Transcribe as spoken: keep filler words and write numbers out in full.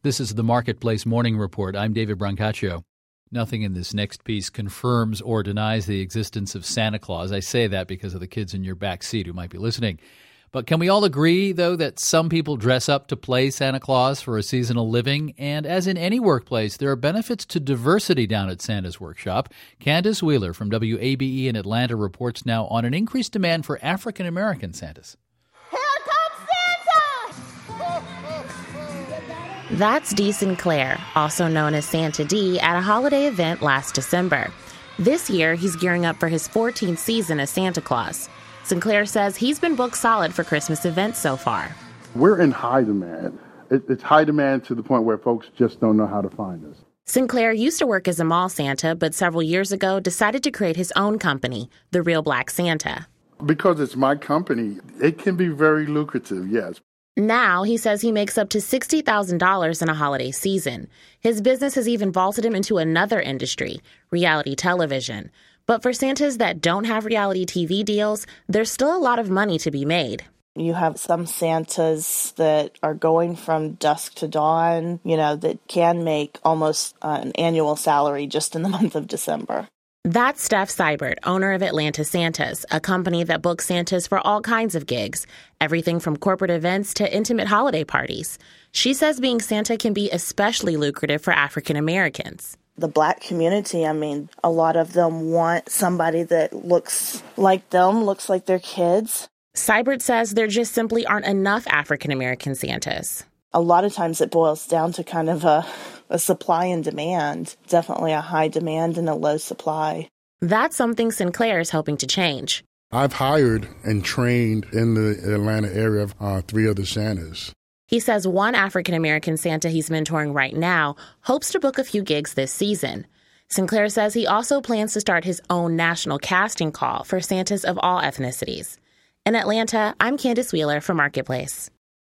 This is the Marketplace Morning Report. I'm David Brancaccio. Nothing in this next piece confirms or denies the existence of Santa Claus. I say that because of the kids in your back seat who might be listening. But can we all agree, though, that some people dress up to play Santa Claus for a seasonal living? And as in any workplace, there are benefits to diversity down at Santa's workshop. Candace Wheeler from W A B E in Atlanta reports now on an increased demand for African-American Santas. That's Dee Sinclair, also known as Santa D, at a holiday event last December. This year, he's gearing up for his fourteenth season as Santa Claus. Sinclair says he's been booked solid for Christmas events so far. We're in high demand. It, it's high demand to the point where folks just don't know how to find us. Sinclair used to work as a mall Santa, but several years ago decided to create his own company, The Real Black Santa. Because it's my company, it can be very lucrative, yes. Now, he says he makes up to sixty thousand dollars in a holiday season. His business has even vaulted him into another industry, reality television. But for Santas that don't have reality T V deals, there's still a lot of money to be made. You have some Santas that are going from dusk to dawn, you know, that can make almost uh, an annual salary just in the month of December. That's Steph Seibert, owner of Atlanta Santas, a company that books Santas for all kinds of gigs, everything from corporate events to intimate holiday parties. She says being Santa can be especially lucrative for African Americans. The Black community, I mean, a lot of them want somebody that looks like them, looks like their kids. Seibert says there just simply aren't enough African American Santas. A lot of times it boils down to kind of a, a supply and demand, definitely a high demand and a low supply. That's something Sinclair is hoping to change. I've hired and trained in the Atlanta area uh, three other Santas. He says one African-American Santa he's mentoring right now hopes to book a few gigs this season. Sinclair says he also plans to start his own national casting call for Santas of all ethnicities. In Atlanta, I'm Candace Wheeler for Marketplace.